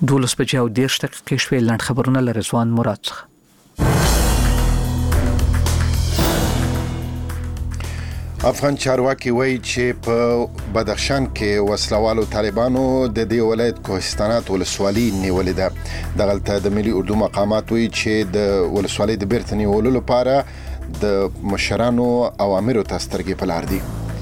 12:30 شپې لنډ خبرونه له رضوان مراد څخه. افغان چارواکي وایي چې په بدخشان کې وسلوالو طالبانو د دې ولایت کوهستانات ولسوالي نیولې ده. دغلته د ملي اردو مقامات وایي چې د ولسوالۍ د بیرته نیولو لپاره د مشرانو اوامرو ته سترګې په لار دي.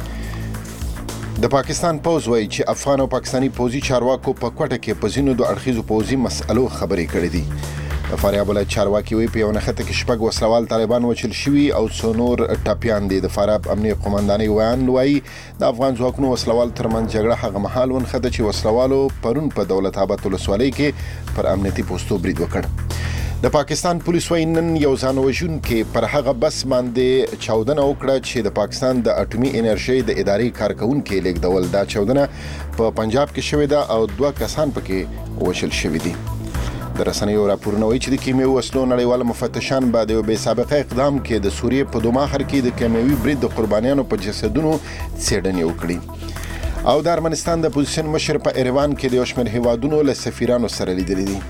د پاکستان پوز وایي چې افغان او پاکستاني پوزي چارواکو په کوټه کې په ځینو د اړخیزو پوزي مسألو خبرې کړې دي. فاریاب ولایت چارواکي وایي په یو نښته کې شپږ وسلوال طالبان وچل شوي او څو نور ټاپیان دي. د فاریاب امنیه قومندانۍ ویان وایي د افغان ځواکونو وسلوال ترمنځ جګړه هغه مهال ونښته چې وسلوالو پرون په دولت آباد ولسوالۍ کې پر امنیتي پوستو برید وکړ. د پاکستان پولیس وایي نن یو ځان وژونکي پر هغه بس باندې چاودنه وکړه چې د پاکستان د اټومي انرژۍ د ادارې کارکونکي لیږدول. دا چاودنه په پنجاب کې شوې ده او 2 کسان پکې وژل شوي دي. د رسنیو راپورونه وایي چې د کیمیاوي وسلو نړیوال مفتشان بعد یو بې سابقه اقدام کې د سوریې په دوما ښار کې د کیمیاوي برید د قربانیانو په جسدونو څېړنې وکړي. او د ارمنستان د اپوزیسیون مشر په ایروان کې د یو شمېر هیوادونو له سفیرانو سره لیدلي دي.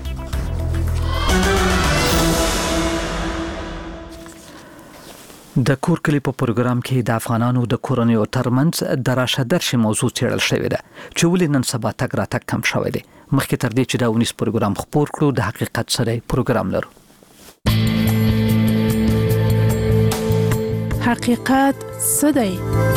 د کور کلی په پروګرام کې د افغانانو د کورنیو ترمنځ د راشه درشي موضوع څېړل شوې ده چې ولې نن سبا تګ راتګ کم شوی دی. مخکې تر دې چې دا ونیس پروګرام خپور کړو د حقیقت سره پروګرام لرو. حقیقت څه دی؟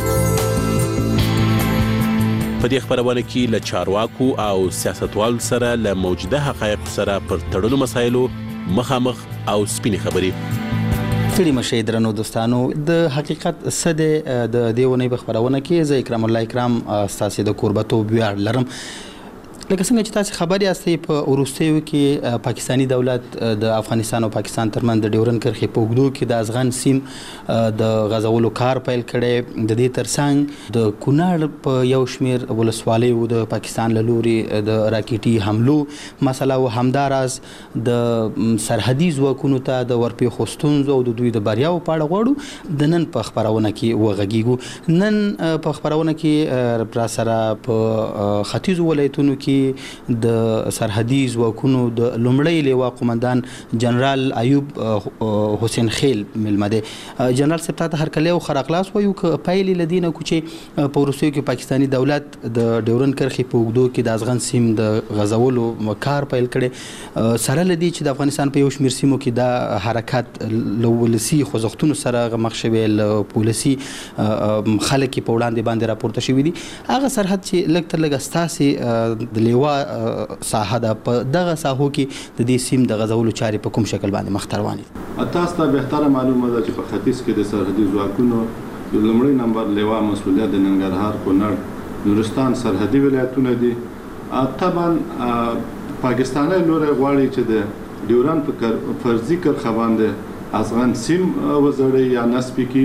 په دې خبرونه کې له چارواکو او سیاستوالو سره له موجوده حقایقو سره پر تړلو مسایلو مخامخ او سپینې خبرې. ستړي مشه درنو دوستانو، د حقیقت څه دی د دې ونې په خبرونه کې زه اکرام الله اکرام ستاسو د کوربتوب ویاړ لرم. لکه څنګه چې تاسو خبر یاستئ په وروستیو کې پاکستانی دولت د افغانستان او پاکستان ترمنځ د ډیورن کرښې په اوږدو کې د افغان سیم د غزولو کار پیل کړي. د دې ترڅنګ د کونړ په یو شمیر ولسوالیو د پاکستان له لوري د راکټي حملو مسله او همداراز د سرحدي ځواکونو ته د ورپېښو ستونزو او د دوی د بریاو په اړه غواړو. د نن په خبرونه کې وغږیږو. نن په خبرونه کې را سره په ختیځو ولایتونو کې د سرحدي ځواکونو د لومړی لیوا قومندان جنرال ایوب حسین خیل ملمه دی. جنرال صاحب ته هر کله خر اخلاص وایو ک پایلی لدینه کو چې په روسیې کې پاکستانی دولت د ډیورن کرښې په اوږدو کې د افغان سیم د غزولو کار پیل کړي. سره لدی چې د افغانستان په یو شمیر سیمو کې د حرکت لولسی خوځښتونو سره مخ شوی ل پولیسي خلک په وړاندې باندې راپورته شوی دي. هغه سرحد چې لږ تر لږه ستاسي د لیوا ساحه ده، په دغه ساحو کې د دې سیم د غزولو چارې په کوم شکل باندې مخ ته روانې دي؟ تاسو ته بهتره معلومه ده چې په ختیځ کې د سرحدي ځواکونو د لومړي نمبر لیوا مسؤلیت د ننګرهار، کونړ، نورستان سرحدي ولایتونه دي. طبعا پاکستاني لوري غواړي چې د ډیورن په فرضي کرښه باندې افغان سیم وزړي یا نسب کې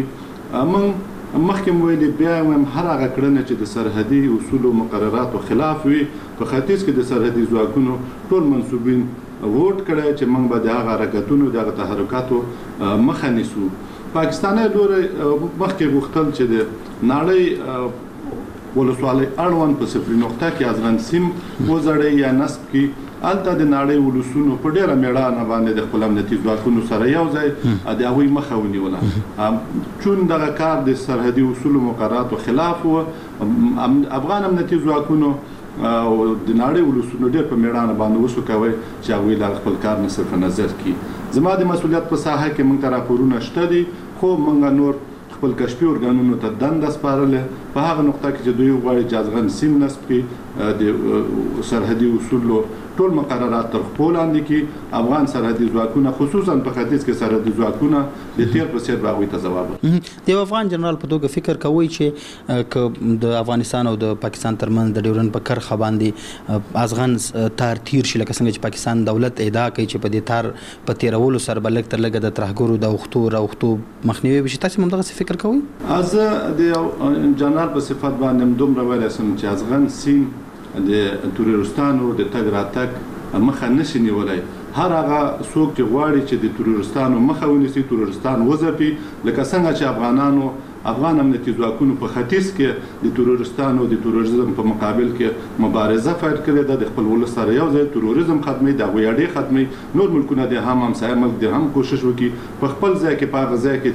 مخکې ویلي بیا هم هر هغه کړنه چې د سرحدي اصول او مقرراتو خلاف وي په ختیځ کې د سرحدي ځواکونو ټول منسوبین ووټ کړی چې موږ به د هغه حرکتونو د هغه تحرکاتو مخه نیسو. پاکستاني لوري مخکې غوښتل چې د نړۍ ولسوالۍ اړوند په صفري نقطه کې افغان سیم وزړي یا نسب کې الته د نړۍ ولسونو په ډیره میړانه باندې د خپل امنیتي ځواکونو سره یو ځای د هغوی مخه ونیوله. چون دغه کار د سرحدي اصول او مقرراتو خلاف و، افغان امنیتي ځواکونو او د نړۍ ولسونو ډیر په میړانه باندې وسو کوي چې هغوی له خپل کار نه صرف نظر کړي. زما د مسؤلیت په ساحه کې موږ ته راپورونه شته دي، خو موږ نور خپل کشفي ارګانونو ته دنده سپارلې په هغه نقطه کې چې دوی غواړي چې افغان سیم نسب کړي، د سرحدي اصولو ټول مقررات تر خپل لاندې کې افغان سرحدي ځواکونه خصوصا په ختیځ کې سرحدي ځواکونه د تیر په څیر باغوي ته ځواب د افغان جنرال په توګه فکر کوي چې د افغانستان او د پاکستان ترمنځ د ډیورن په کرښه باندې افغان تار تیر شي، لکه څنګه چې پاکستان دولت ادعا کوي چې په دې تار په تیرولو سره بلک تر لګه د ترهګرو د اوختو مخنیوي بشي. تاسو هم دغه فکر کوئ؟ از د جنرال په صفات باندې دومره ویل سم چې افغان سیم د تروریستانو د تګ راتګ مخه نشي نیولای. هر هغه څوک چې غواړي چې د تروریستانو مخه ونیسي، تروریستان وځپي، لکه څنګه چې افغانانو افغان امنیتي ځواکونو په ختیځ کې د تروریستانو د تروریزم په مقابل کې مبارزه پیل کړې ده، د خپل ولس سره یو ځای تروریزم ختمي، د غویاډي ختمي، نور ملکونه د همسایه ملک د هم کوشش وکړي په خپل ځای کې په هغه ځای کې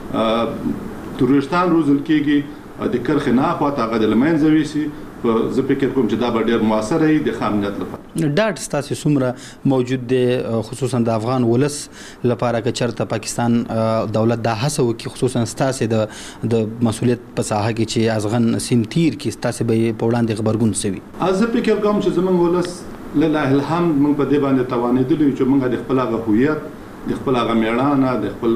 چې تروریستان روزل کېږي د کرخې نه اخوا هغه د لمنځه ویسي. زه فکر کوم چې دا به ډېر مؤثره وي د خامنیت لپاره. ډاډ ستاسو څومره موجود دی خصوصا د افغان ولس لپاره که چېرته پاکستان دولت دا هڅه وکړي خصوصا ستاسو د مسؤلیت په ساحه کې چې ازغن سیم تیر کې ستاسو به په وړاندې غبرګون سوي؟ زه فکر کوم چې زموږ ولس لله الحمد موږ په دې باندې توانېدلي چې موږ د خپل هغه هویت، د خپل هغه میړانه، د خپل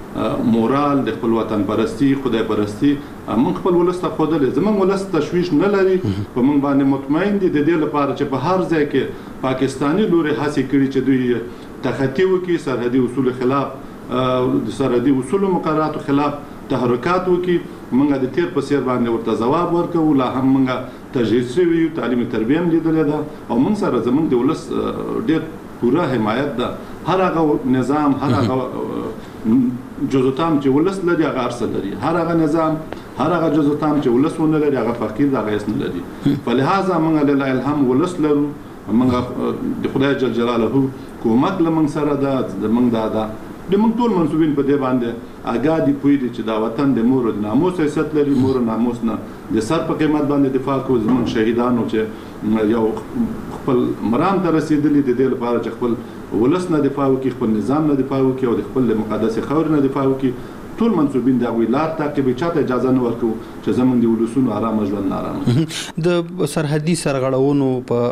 مورال، د خپل وطن پرستی، خدای پرستی موږ خپل ولس ته ښودلی. زموږ ولس تشویش نه لري، په موږ باندې مطمئن دي د دې لپاره چې په هر ځای کې پاکستاني لوري هڅې کړي چې دوی تخطي وکړي، سرحدي اصول خلاف، د سرحدي اصولو مقرراتو خلاف تحرکات وکړي. موږ د تیر په څیر باندې ورته ځواب ورکوو، لا هم موږ تجهیز شوي یو، تعلیم تربیه هم لیدلې ده او موږ سره زموږ د ولس ډېر پوره حمایت ده. هر هغه نظام، هر هغه جزوتام چې ولس لري هغه ارسل لري، هر هغه نظام، هر هغه جزوتام چې ولس ونه لري هغه فقیر هغه هیڅ نه لري. فلهذا موږ لله الحمد ولس لرو، موږ د خدای جل جلاله کومک له موږ سره ده. موږ د موږ ټول منصوبین په دې باندې آګاه دي، پوه دي چې دا وطن د مور او ناموس حیثیت لري، مور او ناموس نه د سر په قیمت باندې دفاع کوو. زموږ شهیدانو چې یو خپل مرام ته رسېدلي د دې لپاره چې خپل ولس نه دفاع وکړي، خپل نظام نه دفاع وکړي او د خپل مقدس خاورې نه دفاع وکړي، ټول منصوبین د هغوی لار تعقیبوي. چاته اجازه نه ورکوو چې زموږ د ولسونو ارامه ژوند نارامه. د سرحدي سرغړونو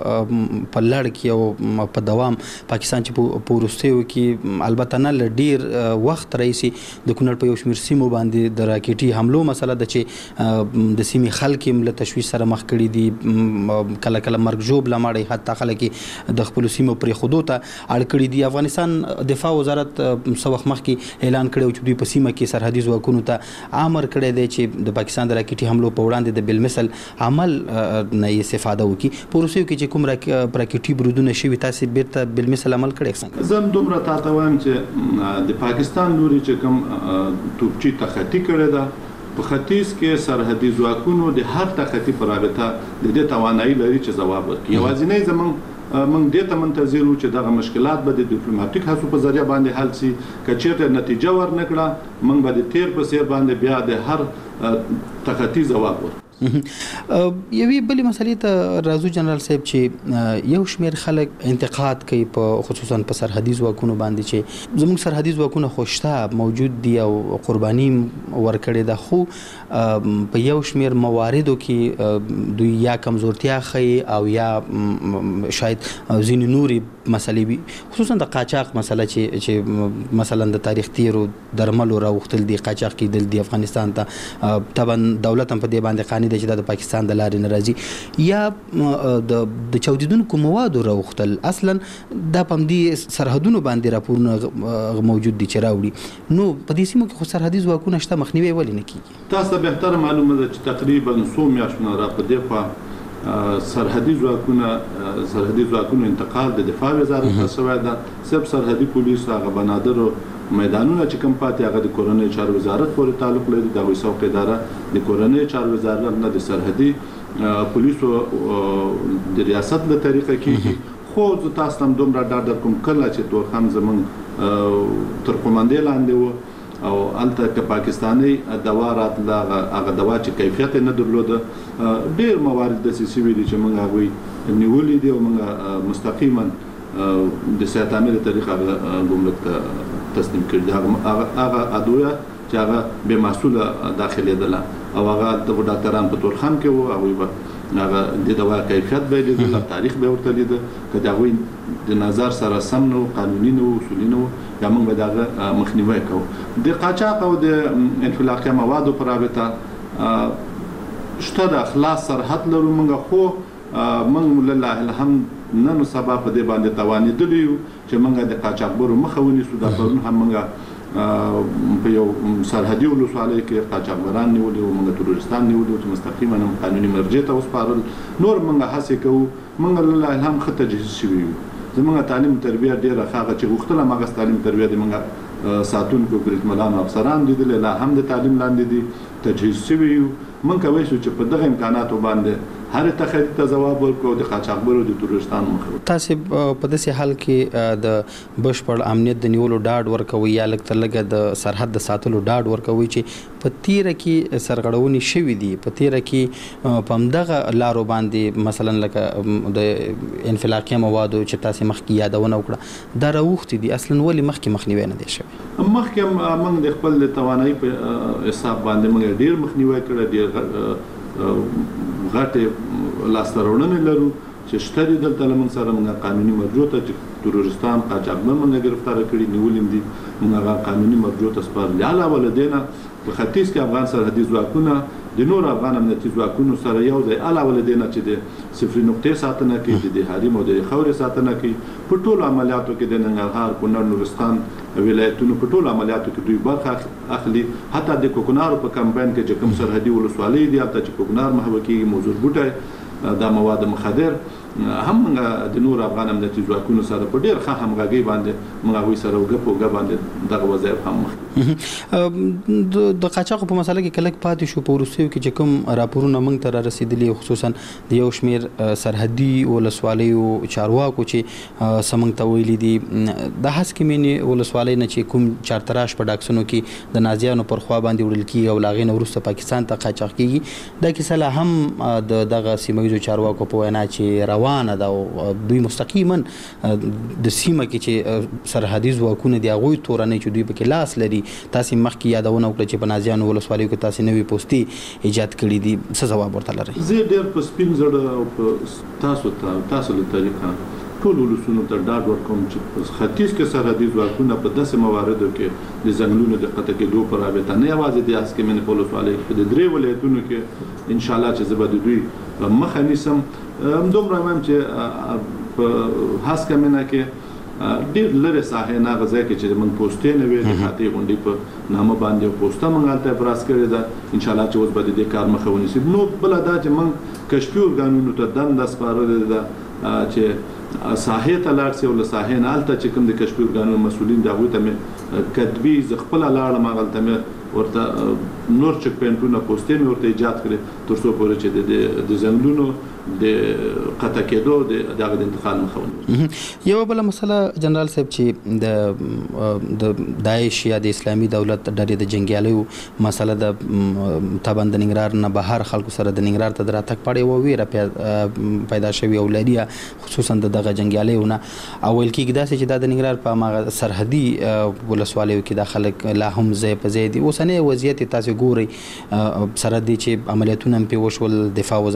په لړ کې او په دوام پاکستان چې په وروستیو کې البته نه له ډېر وخت راهیسې د کونړ په یو شمېر سیمو باندې د راکېټي حملو مسله ده چې د سیمې خلک یې له تشویش سره مخ کړي دي، کله کله مرګ ژوبله مړی، حتی خلک یې د خپلو سیمو پرېښودو ته اړ کړي دي. افغانستان دفاع وزارت څه وخت مخکې اعلان کړی چې دوی په سیمه کې سرحدي ځواکونو ته امر کړی دی چې د پاکستان د راکېټي حملو په وړاندې د بالمثل عمل نه استفاده وکړي. په وروستیو کې چې کوم راکېټي برودونه شوي تاسې بیرته بالمثل عمل کړی څنګه؟ زه دومره تاته وایم چې د پاکستان لوري چې کوم توپچي تخطي کړې ده، په ختیځ کې سرحدي ځواکونو د هر تخطي په رابطه د دې توانایي لري چې ځواب ورکړي. یوازینی زموږ دې ته منتظر وو چې دغه مشکلات به د ډیپلوماټیک هڅو په ذریعه باندې حل شي. که چېرته نتیجه ورنکړه موږ به د تیر په څیر باندې بیا د هر تخطي ځواب ورکړو. یوې بلې مسلې ته راځو جنرال صاحب چې یو شمېر خلک انتقاد کوي په خصوصا په سرحدي ځواکونو باندې چې زموږ سرحدي ځواکونه خو شته موجود دي او قرباني ورکړې ده، خو په یو شمېر مواردو کې دوی یا کمزورتیا ښیي او یا شاید ځینې نورې مسلې وي، خصوصا د قاچاق مسله چې مثلا د تاریخ تیرو درملو راوختل دي، قاچاق کېدل دي افغانستان ته، طبعا دولت هم په دې باندې قانع دی چې دا د پاکستان د لارې نه راځي، یا د چاودیدونکو موادو راوختل اصلا دا په همدې سرحدونو باندې راپورونه موجود دي چې راوړي. نو په دې سیمو کې خو سرحدي ځواکونه شته، مخنیوی ولې نه کیږي؟ تاسو ته بهتره معلومه ده چې تقریبا 100 میاشتونه را په دې خوا سرحدي ځواکونو انتقال د دفاع وزارت ته شوی ده. صرف سرحدي پولیس هغه بنادرو میدانونه چې کوم پاتې هغه د کورنۍ چارو وزارت پورې تعلق لري، د هغوی څوک اداره د کورنۍ چارو وزارت نه د سرحدي پولیسو د ریاست له طریقه کېږي. خو زه تاسو ته دومره ډاډ درکوم کله چې تورخم زموږ تر قومندې لاندې و او هلته که پاکستاني دوا راتله، هغه دوا چې کیفیت یې نه درلوده، ډېر موارد داسې شوي دي چې موږ هغوی نیولي دي او موږ مستقیما د صحت عاملې طریقه ګمرک ته تسلیم کړي دي. هغه ادویه چې هغه بې محصوله داخلېدله او هغه د ډاکټران په تورخم کې وو، هغوی به هغه د دوا کیفیت به یې لیده، تاریخ به یې ورته لیده. که د هغوی د نظر سره سم نه و، قانوني نه و، اصولي نه و، یا موږ به د هغه مخنیوی کوو. د قاچاق او د انفلاقي موادو په رابطه شته د خلاص سرحد لرو موږ، خو موږ لله الحمد نن سبا په دې باندې توانېدلي یو چې موږ د قاچاقبرو مخه ونیسو. دا پرون هم موږ په یو سرحدي ولسوالۍ کې قاچاقبران نیولي وو، موږ تروریستان نیولي وو چې مستقیما هم قانوني مرجع ته وسپارل. نور موږ هڅې کوو، موږ لله الحمد ښه تجهیز شوي یو. زموږ تعلیم تربیه ډېره ښه هغه چې غوښتل هماغه تعلیم تربیه د موږ ساتونکو بریدمنانو افسران لیدل لا هم د تعلیم لاندې دي تجهیز شوي یو من کوي چې په دغه امکاناتو باندې هر تخیل ته جواب ورکړو د قاچاقبرو د تورستان مخه تاسو په داسې حال کې د بشپړ امنیت د نیولو ډاډ ورکوي یا لکه د سرحد د ساتلو ډاډ ورکوي چې په تیره کې سرغړونې شوي دي په تیره کې په همدغه لارو باندې مثلا لکه د انفلاقي موادو چې تاسو مخکې یادونه وکړه دا راوختي دي اصلا ولې مخکې مخنیوي نه دي شوی مخکې موږ د خپل توانایي په حساب باندې موږ ډیر مخنیوي کړی ډیر غټه لاسترونې لرو چې شته دلته لمن سره موږ قانوني مرجو ته تورستان قاچاقبر موږ گرفتار کړي نیولم دي موږ قانوني مرجو ته سپارل علاوه ولدينا په ختیځ کې افغان سرحدي ځواکونه د نور افغان امنیتي ځواکونو سره یو ځای علاوه ولدينا چې د صفر نقطې ساتنه کوي د حریم او د خوري ساتنه کوي په ټولو عملیاتو کې د ننګرهار کونړ نورستان ولایتونو په ټولو عملیاتو کې دوی برخه اخلي حتی د کوکنارو په کمپاین کې چې کوم سرحدي ولسوالۍ دي البته چې کوکنار محوه کې موضوع بوټي د مواد مخدر هم د نور افغان امنیتي ځواکونو سره په ډیر ښه همغږي باندې موږ غوي سره وګ باندې دغه وظایف هم د قاچاقو په مسله کې کلک پاتې شو په روسیو کې چې کوم راپورونه موږ ته رسیدلي خصوصا د یو شمیر سرحدي ولسوالیو چارواکو چې سمنګ ته ویلي دي د هسکمینې ولسوالۍ نه چې کوم چارتراش په ډاکسونو کې د نازیانو پر خوا باندې وړل کیږي او لاغې نه وروسته پاکستان ته قاچاق کیږي دا کیسه لا هم دغه سیمه چارواکو په وینا چې روانه ده او دوی مستقیما د سیمه کې چې سرحدي ځواکونه دی هغوی تورنۍ چې دوی پکې لاس لري تاسو مخکې یادونه وکړه چې په نازیانو ولسوالیو کې تاسو نوې پوسټي ایجاد کړې دي څه ځواب ورته لرئ زه ډېر په سپین زړه او په تاسو له طریقه ټول ولسونو ته ډاډ ورکوم چې ختیځ کې سرحدي ځواکونه په داسې مواردو کې د ځنګلونو د قطع کېدو پر رابطه نه یوازې د هسکمینې په ولسوالۍ کې د درې ولایتونو کې انشاءالله چې زه به د دوی مخه نیسم همدومره وایم چې په هسکمینه کې ډیر لري ساحه نه غځای کې چې موږ پوسټې نه وي د خاطی غونډې په نامه باندې پوسټه موږ الته ابراز کړی ده ان شاء الله چې اوس به د کار مخه ونیسي نو بل دا چې موږ کشفي ارګانونو ته دنده سپارل ده چې ساحه ته لاړ سي او له ساحه نه الته چې کوم د کشفي ارګانونو مسولین دا وي ته کتبي ز خپل لاړه مغلطه ورته نور چک پینټونه پوسټې مې ورته ایجاد کړې تر څو پورې چې د زنګلونو د قطع کېدو د انتقال مخه ونیول یو بل مسله جنرال صاحب چې د داعش یا د اسلامي دولت ډلې د جنگیالیو مسله د تبند ننګرهار نه بهر خلکو سره د ننګرهار ته دراتک پړې و ویره پیدا شوی او لري خصوصا دغه جنگیالیو نه اول کې داسې چې د ننګرهار په سرحدي ولسوالیو کې د خلک لا هم ځای په ځای دي اوسنۍ وضعیت تاسو ګوري سره دي چې عملیاتونه په وشول دفاع